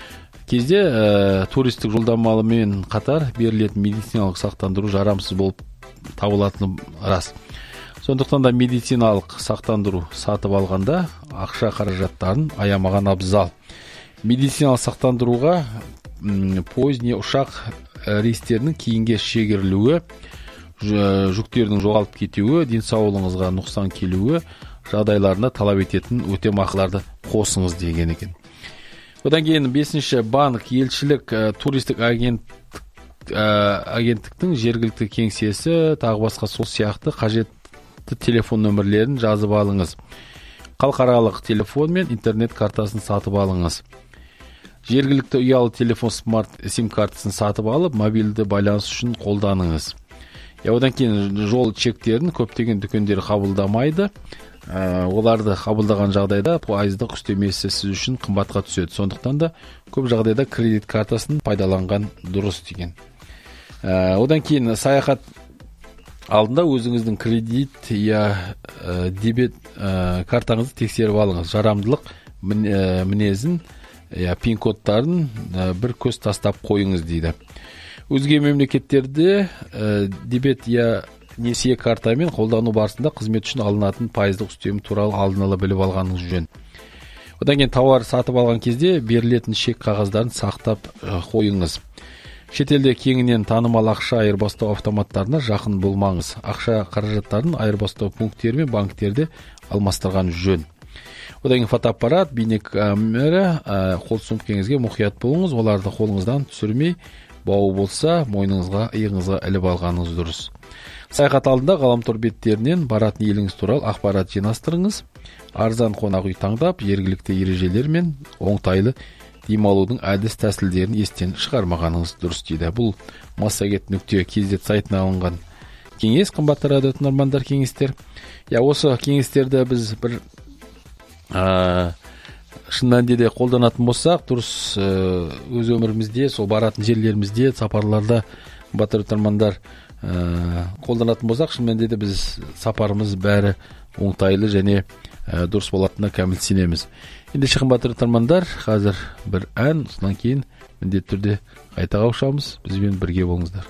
кезде туристік жолдамалымен қатар берілетін медициналық сақтандыру жарамсыз болып табылатыны рас. Сондықтан да медициналық сақтандыру сатып алғанда ақша қаражаттарын аямаған абзал. Медициналық сақтандыруға пойыз не ұшақ рейстерінің кейінге шегерілуі, жүктердің жоғалып кетуі, денсаулығыңызға нұқсан келуі жағдайларында талап ететін өтемақыларды қосыңыз деген екен. Одан кейін 5-ші банк, елшілік, туристік агенттіктің жергілікті кеңсесі, тағы басқа сол сияқты қажетті телефон нөмірлерін жазып алыңыз. Халықаралық телефон мен интернет картасын сатып алыңыз. Жергілікті ұялы телефон смарт сим картасын сатып алып, мобильді байланыс үшін қолданыңыз. Одан кейін жол чектерін көптеген дүкендер қабылдамайды. Оларды қабылдаған жағдайда пайыздық үстемесі сіз үшін қымбатқа түседі. Сондықтан да көп жағдайда кредит картасын пайдаланған дұрыс деген. Одан кейін саяхат алдында өзіңіздің кредит дебет картаңызды тексеріп алыңыз. Жарамдылық мінезін, пин-кодтарын бір көз тастап қойыңыз дейді. Өзге мемлекеттерде дебет несие картамен қолдану барысында қызмет үшін алынатын пайыздық үстем туралы алдын ала біліп алғаныңыз жөн. Одан кейін тауар сатып алған кезде берілетін шек қағаздарын сақтап қойыңыз. Шетелде кеңінен танымал ақша айырбастау автоматтарына жақын болмаңыз. Ақша қаражаттарын айырбастау пункттері мен банктерде алмастырған жөн. Одан кейін фотоаппарат, бейнекамера, қол сумкеңізге мұқият болыңыз. Оларды қолыңыздан түсірмей, бауы болса, мойныңызға, иығыңызға іліп алғаныңыз дұрыс. Саяхат алдында ғаламтор беттерінен баратын еліңіз туралы ақпарат жинастырыңыз. Арзан қонақ үй таңдап, жергілікті ережелер мен оңтайлы демалудың әдіс тәсілдерін естен шығармағаныңыз дұрыс дейді. Бұл massagет.kz сайтына алынған кеңес, қымбатты радио тыңдармандар, кеңестер. Осы кеңестерді біз бір шын мәнінде де қолданатын болсақ, дұрыс өз өмірімізде, сол баратын жерлерімізде, сапарларда, қымбатты тыңдармандар, қолданатын болсақ, шын мәнінде де біз сапарымыз бәрі оңтайлы және дұрыс болатынына кәміл сенеміз. Ендеше қымбатты тыңдармандар, қазір бір ән, содан кейін міндетті түрде қайта қауышамыз. Бізбен бірге болыңыздар.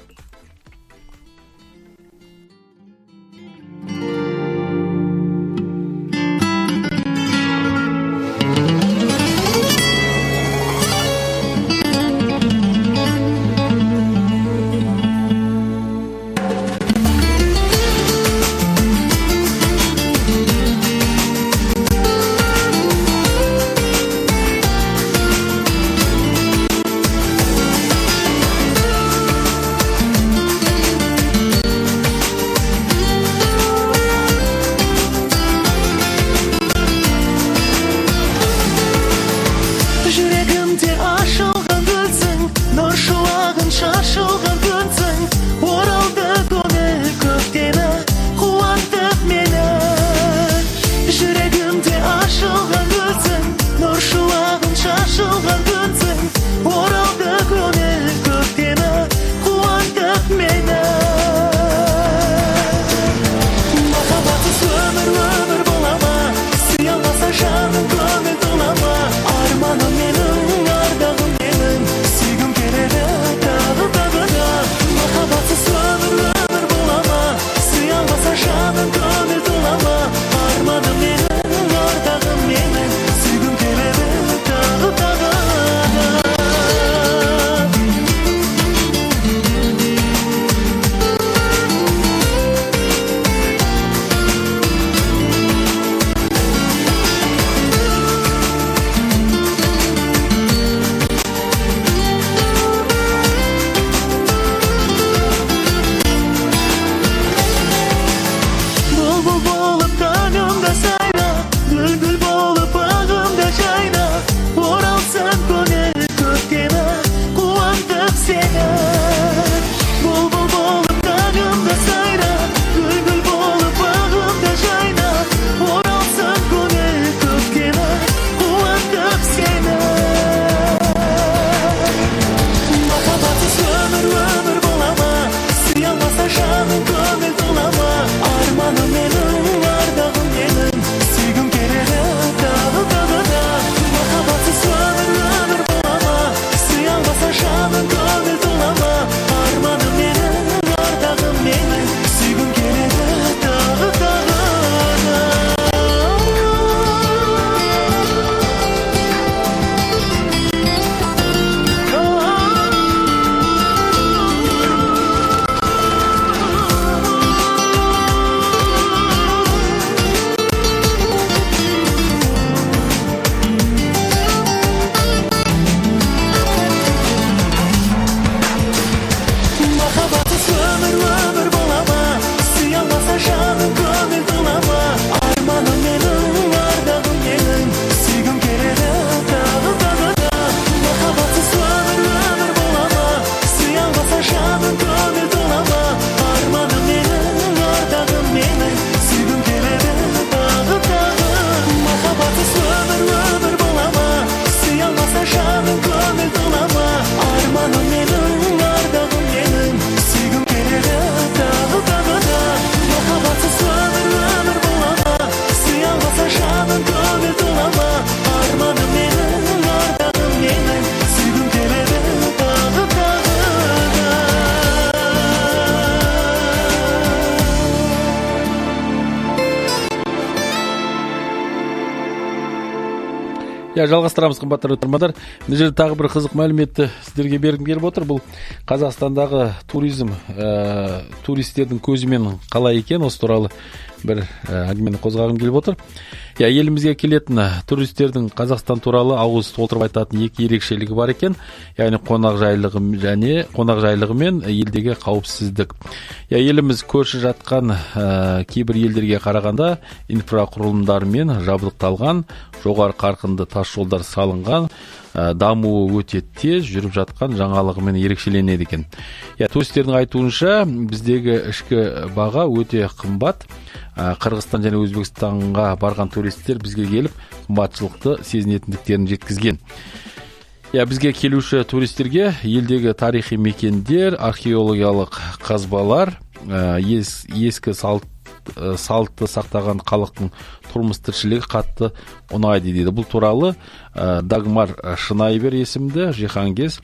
Жалғастырамыз, қымбатты тыңдармандар. Мына жерде тағы бір қызық мәліметті сіздерге бергім келіп отыр. Бұл Қазақстандағы туризм, туристердің көзімен қалай екен, осы туралы бір әңгімені қозғағым келіп отыр. Елімізге келетін туристердің Қазақстан туралы ауыз толтырып айтатын екі ерекшелігі бар екен. Яғни қонақжайлығы мен елдегі қауіпсіздік. Еліміз көрші жатқан кейбір елдерге қарағанда инфрақұрылымдармен жабдықталған, жоғары қарқынды тас жолдар салынған, дамуы өте тез жүріп жатқан жаңалығымен ерекшеленеді екен. Туристердің айтуынша біздегі ішкі баға өте қымбат. Қырғызстан және Өзбекстанға барған туристер бізге келіп қымбатшылықты сезінетіндіктерін жеткізген. Бізге келуші туристерге елдегі тарихи мекендер, археологиялық қазбалар, ескі салтты сақтаған халықтың тұрмыс тіршілігі қатты ұнайды дейді. Бұл туралы Дагмар Шынайбер есімді жиһангез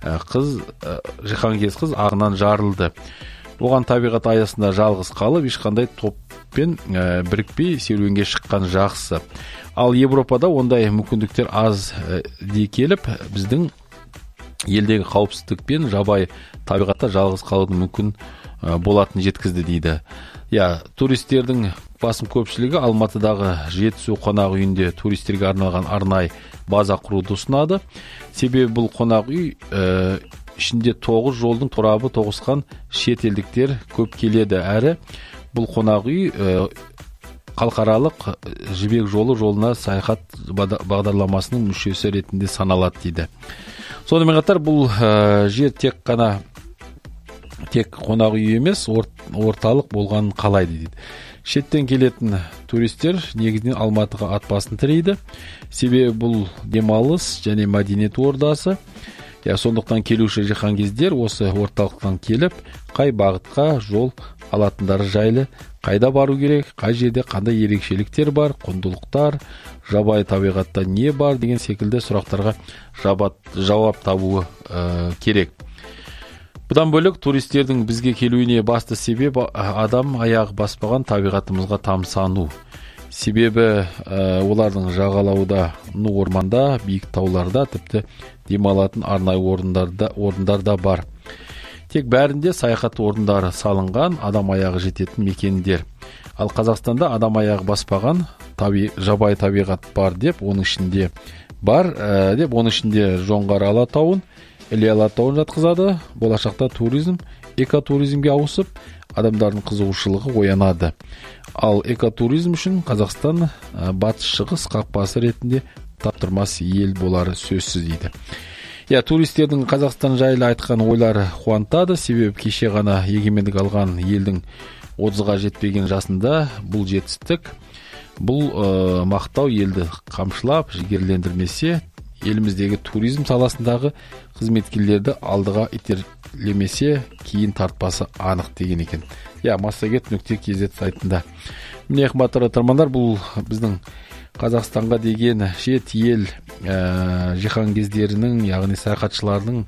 қыз ағынан жарылды. Оған табиғат аясында жалғыз қалып, ешқандай топпен бірікпей серуенге шыққан жақсы. Ал Европада ондай мүмкіндіктер аз дей келіп, біздің елдегі қауіпсіздік пен жабайы табиғатта жалғыз қалудың мүмкін болатын жеткізді дейді. Туристердің басым көпшілігі Алматыдағы Жетісу қонақ үйінде туристерге арналған арнайы база құруды ұсынады. Себебі бұл қонақ үй ішінде 9 жолдың торабы тоғысқан шетелдіктер көп келеді. Әрі бұл қонақ үй халықаралық жібек жолына саяхат бағдарламасының мүшесі ретінде саналады дейді. Сонымен қатар бұл жер тек қонақ үй емес, орталық болғанын қалайды дейді. Шеттен келетін туристер негізінен Алматыға ат басын тірейді. Себебі бұл демалыс және мәдениет ордасы. Сондықтан келуші жиһангездер осы орталықтан келіп, қай бағытқа жол алатындары жайлы, қайда бару керек, қай жерде қандай ерекшеліктер бар, құндылықтар, жабайы табиғатта не бар деген секілді сұрақтарға жауап табуы керек. Бұдан бөлек туристердің бізге келуіне басты себеп адам аяғы баспаған табиғатымызға тамсану. Себебі олардың жағалауда, орманда, биік тауларда, тіпті демалатын арнайы орындарда бар. Тек бәрінде саяхат орындары салынған, адам аяғы жететін мекендер. Ал Қазақстанда адам аяғы баспаған жабайы табиғат бар деп, оның ішінде Жоңғар Алатауын, Іле Алатауын жатқызады. Болашақта туризм экотуризмге ауысып, адамдардың қызығушылығы оянады. Ал экотуризм үшін Қазақстан батыс шығыс қақпасы ретінде таптырмас ел болары сөзсіз дейді. Туристердің Қазақстан жайлы айтқан ойлары қуантады. Себебі кеше ғана егемендік алған елдің 30-ға жетпеген жасында бұл жетістік, бұл мақтау елді қамшылап жігерлендірмесе, еліміздегі туризм саласындағы қызметкерлерді алдыға итерлемесе, кейін тартпасы анық деген екен. Massagет.kz сайтында. Міне қымбатты тыңдармандар, бұл біздің Қазақстанға деген шет ел жиһангездерінің, яғни саяхатшылардың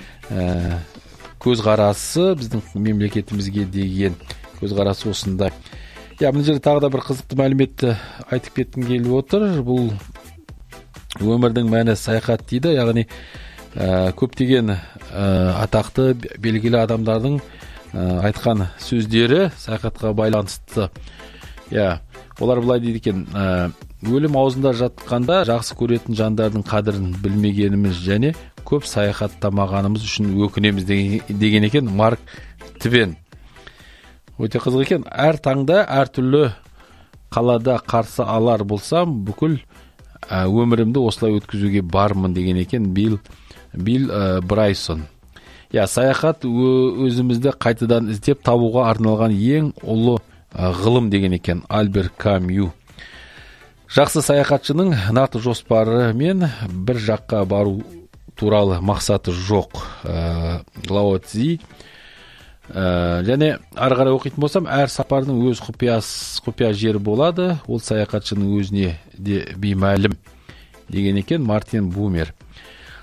көзқарасы, біздің мемлекетімізге деген көзқарасы осындай. Мына жерде тағы да бір қызықты мәліметті айтып кеткім келіп отыр. Бұл өмірдің мәні саяхат дейді. Яғни көптеген атақты белгілі адамдардың айтқан сөздері саяхатқа байланысты. Олар былай дейді екен: өлім аузында жатқанда жақсы көретін жандардың қадірін білмегеніміз және көп саяхаттамағанымыз үшін өкінеміз деген екен Марк Твен. Өте қызық екен. Әр таңда әртүрлі қалада қарсы алар болсам, бүкіл өмірімді осылай өткізуге бармын деген екен Билл Брайсон. Саяхат өзімізді қайтадан іздеп табуға арналған ең ұлы ғылым деген екен Альбер Камю. Жақсы саяхатшының нақты жоспары мен бір жаққа бару туралы мақсаты жоқ. Лао Цзи. Және ары қарай оқитын болсам, әр сапардың өз құпия жері болады, ол саяхатшының өзіне де беймәлім деген екен Мартин Бумер.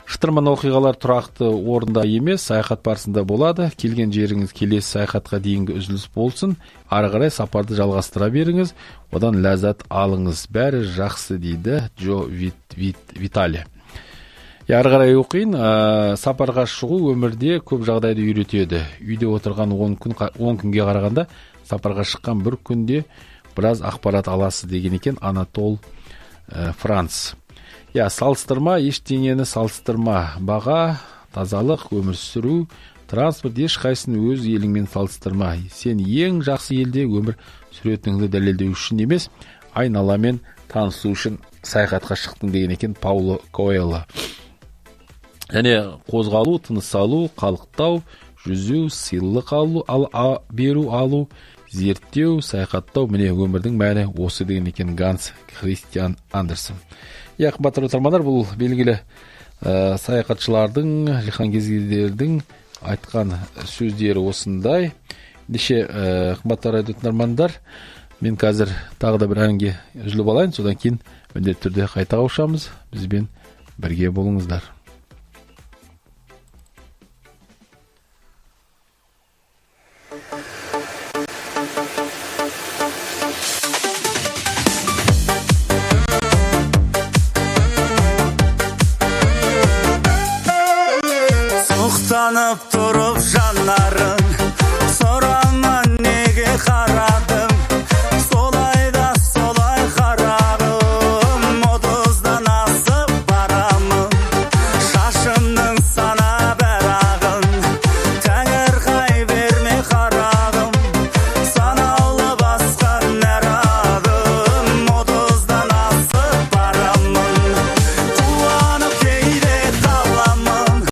Шытырман оқиғалар тұрақты орында емес, саяхат барысында болады. Келген жеріңіз келесі саяхатқа дейінгі үзіліс болсын. Ары қарай сапарды жалғастыра беріңіз, одан ләззат алыңыз. Бәрі жақсы, дейді Джо Витали. Ары қарай оқиын. Сапарға шығу өмірде көп жағдайды үйретеді. Үйде отырған 10 күнге қарағанда сапарға шыққан бір күнде біраз ақпарат аласы деген екен Анатол Франц. Салыстырма, ештеңені салыстырма. Баға, тазалық, өмір сүру, транспорт, ешқайсысын өз еліңмен салыстырма. Сен ең жақсы елде өмір сүретініңді дәлелдеу үшін емес, айналамен танысу үшін саяхатқа шықтың деген екен Пауло Коэльо. Және қозғалу, тыныс алу, қалықтау, жүзу, сыйлық беру алу, зерттеу, саяхаттау, міне өмірдің мәні осы деген екен Ганс Христиан Андерсон. Қымбатты тыңдармандар, бұл белгілі саяхатшылардың, Жихан Кезгелдердің айтқан сөздері осындай. Қымбатты радио тыңдармандар, мен қазір тағы да бір әнге үзіліп алайын, содан кейін міндетті түрде қайта қауышамыз. Бізбен бірге болыңыздар.
Soğuktanıp durup жанарың, soramан неге қарадым, солай да солай қарағым, отыздан асып барамын, шашымның сана бәрағын, тәңір қай берме қарағым, санаулы басқан әрағым, отыздан асып барамын, қуанып кейде қаламын,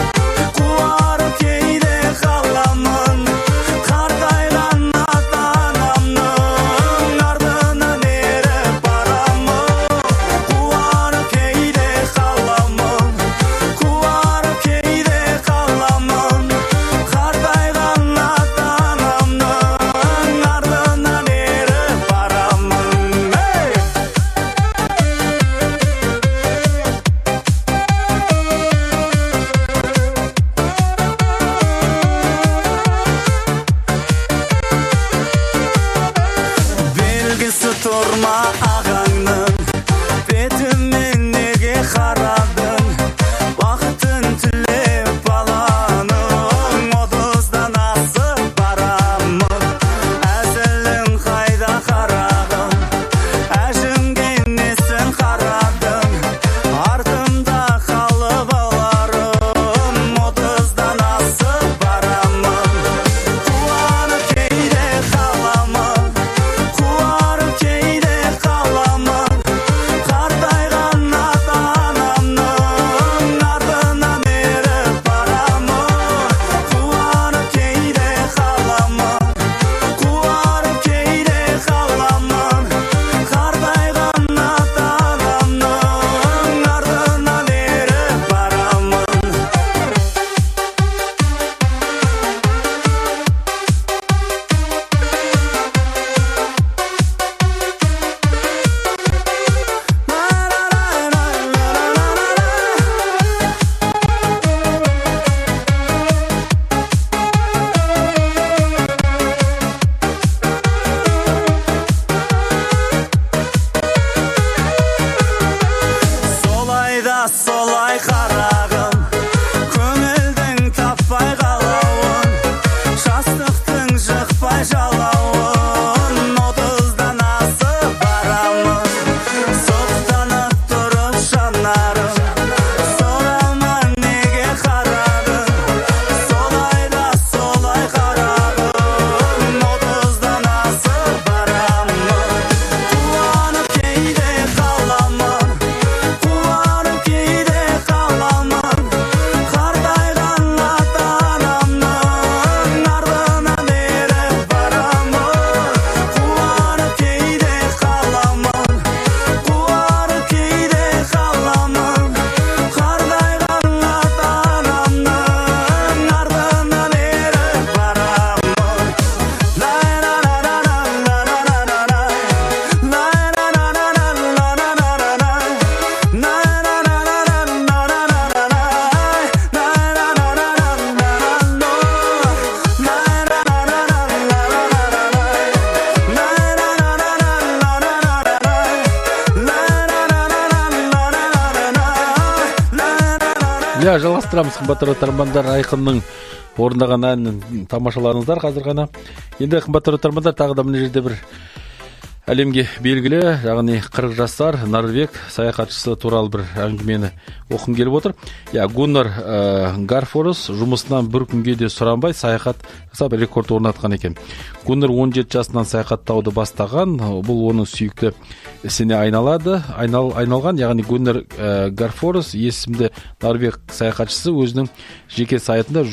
Тұрма ағаңның бетімен неге қарадың, уақытын тілеп баланың, отыздан асып барамын, әзілің қайда қарағым, әжімге несін қарадың, артымда қалып аларым, отыздан асып барамын, қуанып кейде қаламын, қуанып кейде қаламын.
Жалғастырамыз, қымбатты тыңдармандар. Айқынның орындаған әнін тамашалаңыздар қазір ғана. Енді қымбатты тыңдармандар, тағы да мына жерде бір әлемге белгілі, яғни 40 жасар Норвег саяхатшысы туралы бір әңгімені оқым келіп отыр. Гуннар Гарфорс жұмысынан бір күнге де сұранбай саяхат жасап рекорд орнатқан екен. Гуннар 17 жасынан саяхаттауды бастаған, бұл оның сүйікті ісіне айналған. Яғни Гуннар Гарфорс есімді Норвег саяхатшысы өзінің жеке сайтында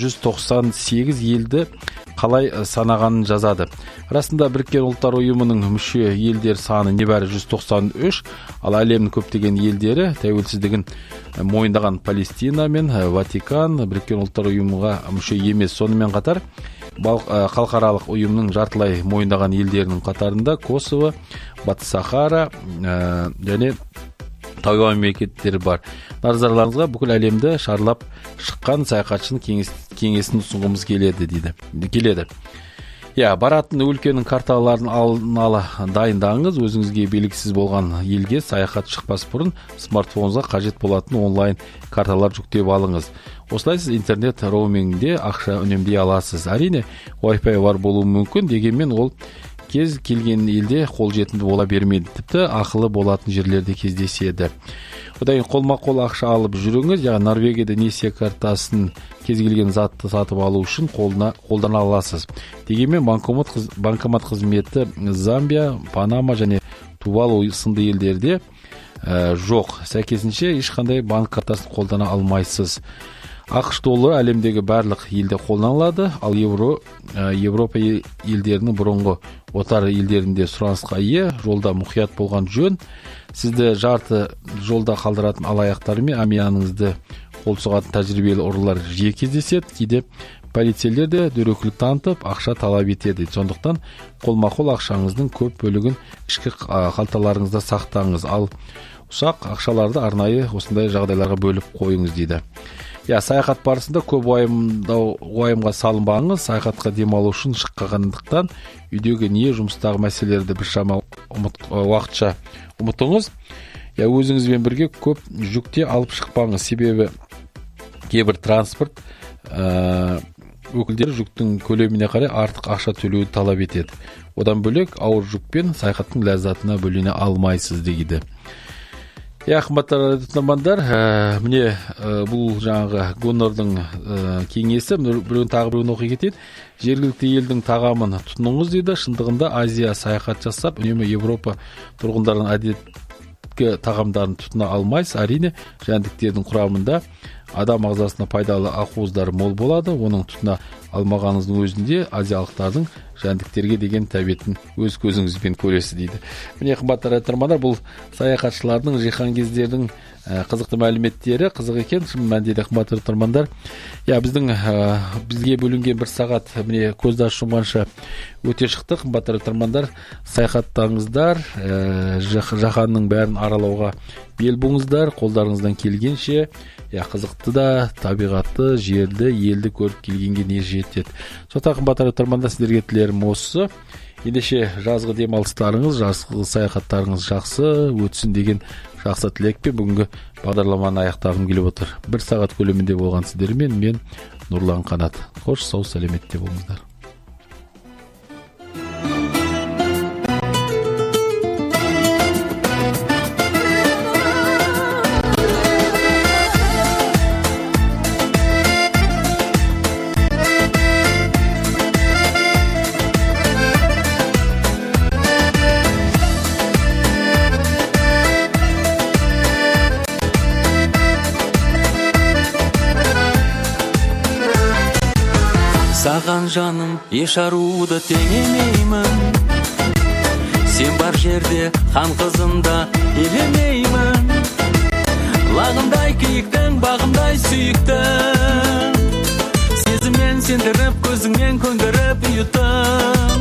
198 елді қалай санағанын жазады. Расында Біріккен ұлттар ұйымының мүше елдер саны небәрі 193, ал әлемнің көптеген елдері тәуелсіздігін мойындаған Палестина мен Ватикан Біріккен ұлттар ұйымға мүше емес. Сонымен қатар халықаралық ұйымның жартылай мойындаған елдерінің қатарында Косово, Батыс Сахара және Тайвань мемлекеттері бар. Назарларыңызға бүкіл әлемді шарлап шыққан саяхатшының кеңесін ұсынғымыз келеді. Баратын өлкенің карталарын алдын ала дайындаңыз. Өзіңізге белгісіз болған елге саяхат шықпас бұрын смартфоныңызға қажет болатын онлайн карталар жүктеп алыңыз. Осылай сіз интернет роумингінде ақша үнемдей аласыз. Әрине, Wi-Fi бар болуы мүмкін, дегенмен ол кез келген елде қолжетімді бола бермейді. Тіпті ақылы болатын жерлерде кездеседі. Одан қолма-қол ақша алып жүріңіз. Норвегияда несие картасын кез келген затты сатып алу үшін қолдана аласыз. Дегенмен банкомат қызметі Замбия, Панама және Тувалу сынды елдерде жоқ. Сәйкесінше ешқандай банк картасын қолдана алмайсыз. ақш доллары әлемдегі барлық елде қолданылады, ал Европа елдерінің бұрынғы отар елдерінде сұранысқа ие. Жолда мұқият болған жөн. Сізді жарты жолда қалдыратын алаяқтар мен әмияныңызды қол соғатын тәжірибелі ұрылар жиі кездеседі. Кейде полицейлер де дөрекілік танытып ақша талап етеді. Сондықтан қолма-қол ақшаңыздың көп бөлігін ішкі қалталарыңызда сақтаңыз, ал ұсақ ақшаларды арнайы осындай жағдайларға бөліп қойыңыз дейді. Саяхат барысында көп уайымға салынбаңыз. Саяхатқа демалу үшін шыққандықтан үйдегі не жұмыстағы мәселелерді біршама уақытша ұмытыңыз. Өзіңізбен бірге көп жүкте алып шықпаңыз. Себебі кейбір транспорт өкілдері жүктің көлеміне қарай артық ақша төлеуді талап етеді. Одан бөлек ауыр жүкпен саяхаттың ләззатына бөлене алмайсыз дейді. Қымбатты тыңдармандар, міне бұл жаңағы Гуннардың кеңесі, тағы біреуін оқи кетейін. Жергілікті елдің тағамын тұтыныңыз дейді. Шындығында Азия саяхат жасап, үнемі Европа тұрғындарының әдеткі тағамдарын тұтына алмайсыз. Әрине, жәндіктердің құрамында адам ағзасына пайдалы ақуыздар мол болады. Оның тұтына алмағаныңыздың өзінде азиялықтардың жәндіктерге деген тәбетін өз көзіңізбен көресіз дейді. Міне қымбатты тыңдармандар, бұл саяхатшылардың, жиһанкездердің қызықты мәліметтері, қызық екен. Шын мәнінде қымбатты тыңдармандар, бізге бөлінген бір сағат міне көзді ашылғанша өте шықты. Қымбатты тыңдармандар, саяхаттаңыздар, жаһанның бәрін аралауға бел буыңыздар, қолдарыңыздан келгенше. Қызықты да табиғатты, жерді, елді көріп келгенге не жетеді. Сондықтан қымбатты тыңдармандар, сіздерге тілерім осы. Ендеше жазғы демалыстарыңыз, жазғы саяхаттарыңыз жақсы өтсін деген жақсы тілекпен бүгінгі бағдарламаны аяқтағым келіп отыр. Бір сағат көлемінде болған сіздермен мен Нұрлан Қанат. Қош, сау, сәлеметте болыңыздар.
Саған жаным еш аруды теңемеймін, сен бар жерде хан қызымда елемеймін. Лағымдай киіктің, бағымдай сүйіктің, сезіммен сендіріп, көзіңмен көндіріп ұйыттың.